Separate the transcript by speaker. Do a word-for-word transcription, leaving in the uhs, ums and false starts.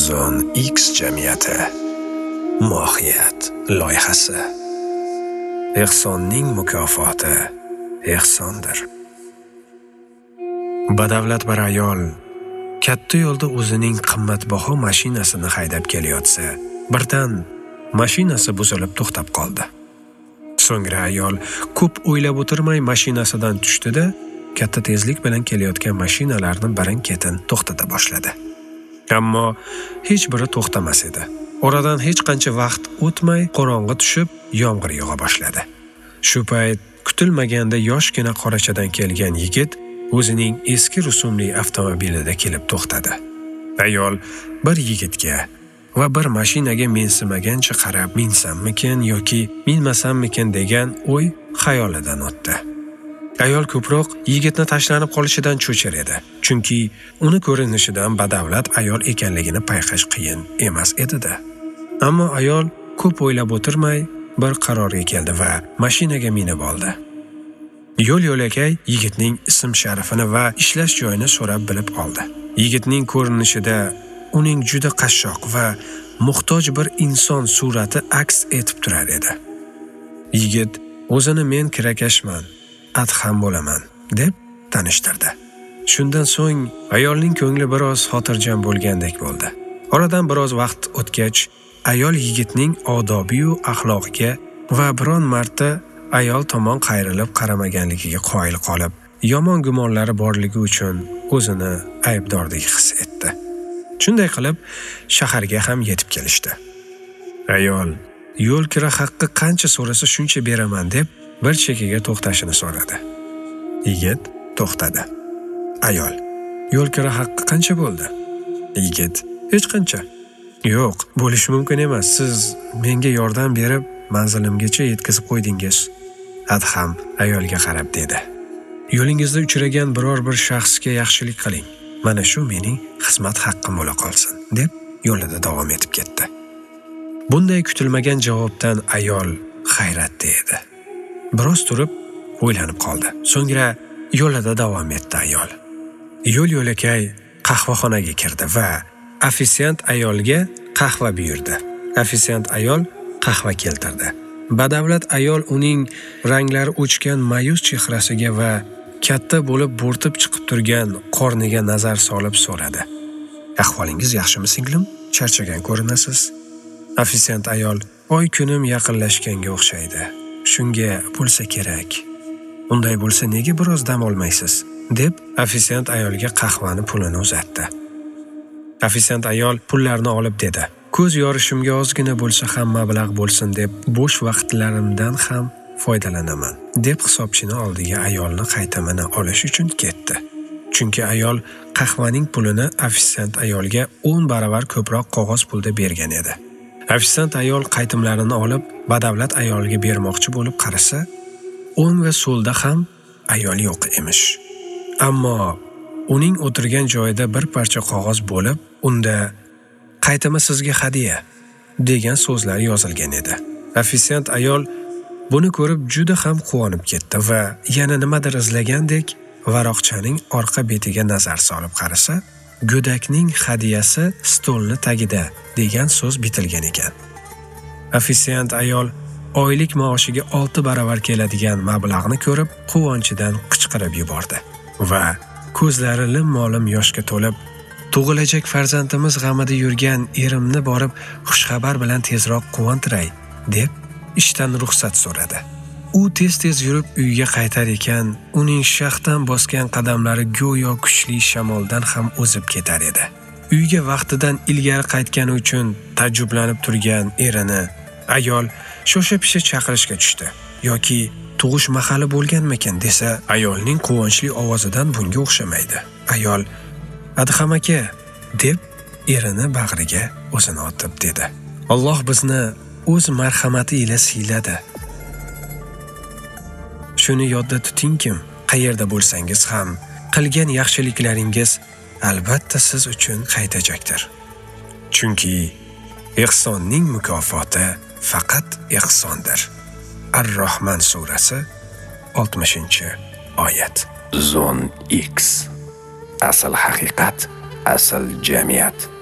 Speaker 1: Zon X jamiyati mohiyat loyihasi. Ehsonning mukofoti ehsondir. Badavlat bir ayol katta yo'lda o'zining qimmatbaho mashinasini haydab kelayotsa, birdan mashinasi buzilib to'xtab qoldi. So'ngra ayol ko'p o'ylab o'tirmay mashinasidan tushdi-da, katta tezlik bilan kelayotgan mashinalarni birin-ketin to'xtata boshladi. Ammo hech biri to'xtamas edi. Oradan hech qancha vaqt o'tmay qorong'i tushib, yomg'ir yog'a boshladi. Shu payt kutilmaganda yoshgina qorachadan kelgan yigit o'zining eski rusumli avtomobilida kelib to'xtadi. Ayol bir yigitga va bir mashinaga mensimagancha qarab, minsammikin yoki minmasammikin degan o'y xayolidan o'tdi. Ayol ko'proq yigitni tashlanib qolishidan cho'chir edi. Chunki uni ko'rinishidan badavlat ayol ekanligini payqash qiyin emas edi-da. Ammo ayol ko'p o'ylab o'tirmay bir qarorga keldi va mashinaga minib oldi. Yo'l-yo'lakay yigitning ism-sharifini va ishlash joyini so'rab bilib oldi. Yigitning ko'rinishida uning juda qashshoq va muhtoj bir inson surati aks etib turar edi. Yigit o'zini men kirakashman, adham bo'laman deb tanishtirdi. Shundan so'ng ayolning ko'ngli biroz xotirjam bo'lgandek bo'ldi. Oradan biroz vaqt o'tgach, ayol yigitning odobi-yu axloqiga va biron marta ayol tomon qayrilib qaramaganligiga qoyil qolib, yomon gumonlari borligi uchun o'zini aybdordek his etdi. Shunday qilib, shaharga ham yetib kelishdi. Ayol yo'l kira haqqi qancha so'rasa shuncha beraman deb bir chekkaga to'xtashini so'radi. Yigit to'xtadi. Ayol: "Yo'l kira haqqi qancha bo'ldi?" Yigit: "Hech qancha." "Yo'q, bo'lishi mumkin emas. Siz menga yordam berib, manzilimgacha yetkazib qo'ydingiz." Adham ayolga qarab dedi: "Yo'lingizda uchragan biror bir shaxsga yaxshilik qiling. Mana shu mening xizmat haqqim bo'la qolsin", deb yo'lida davom etib ketdi. Bunday kutilmagan javobdan ayol hayratda edi. Biroz turib o'ylanib qoldi. So'ngra yo'lida davom etdi ayol. Yo'l-yo'lakay qahvaxonaga kirdi va ofisiant ayolga qahva buyurdi. Ofisiant ayol qahva keltirdi. Badavlat ayol uning ranglari o'chgan mayus chehrasiga va katta bo'lib bo'rtib chiqib turgan qorniga nazar solib so'radi: "Ahvolingiz yaxshimi singlim? Charchagan ko'rinasiz." Ofisiant ayol: "Oy kunim yaqinlashganga o'xshaydi. Shunga bo'lsa kerak. Unday bo'lsa nega biroz dam olmaysiz?" deb ofisiant ayolga qahvani pulini uzatdi. Ofisiant ayol pullarni olib dedi: "Ko'z yorishimga ozgina bo'lsa ham mablag' bo'lsin deb bo'sh vaqtlarimdan ham foydalanaman", deb hisobchini oldiga ayolni qaytamini olish uchun ketdi. Chunki ayol qahvaning pulini ofisiant ayolga o'n baravar ko'proq qog'oz pulda bergan edi. Ofisiant ayol qaytimlarini olib badavlat ayolga bermoqchi bo'lib qarasa, o'ng va so'lda ham ayol yo'q emish. Ammo uning o'tirgan joyida bir parcha qog'oz bo'lib, unda "Qaytimi sizga hadya" degan so'zlar yozilgan edi. Ofisiant ayol buni ko'rib juda ham quvonib ketdi va yana nimadir izlagandek varoqchaning orqa betiga nazar solib qarasa, "Go'dakning hadyasi stolni tagida" degan so'z bitilgan ekan. Ofisiant ayol oylik maoshiga olti baravar keladigan mablag'ni ko'rib, quvonchidan qichqirib yubordi va ko'zlari lim-molim yoshga to'lib, "Tug'ilajak farzandimiz g'amida yurgan erimni borib xushxabar bilan tezroq quvontiray" deb ishdan ruxsat so'radi. U tez-tez yurib uyga qaytar ekan, uning shaxdan bosgan qadamlari go'yo kuchli shamoldan ham o'zib ketar edi. Uyga vaqtidan ilgari qaytgani uchun tajjublanib turgan erini ayol shosha-pisha chaqirishga tushdi. Yoki tug'ish mahali bo'lganmikin desa, ayolning quvonchli ovozidan bunga o'xshamaydi. Ayol: "Adham aka" deb erini bag'riga o'zini otib dedi: "Alloh bizni o'z marhamati ila siyladi. Shuni yodda tutingkim, qayerda bo'lsangiz ham qilgan yaxshiliklaringiz albatta siz uchun qaytajakdir. Chunki ehsonning mukofoti faqat ehsondir." Ar-Rahman surasi oltmishinchi oyat. Zon X. Asl haqiqat, asl jamiyat.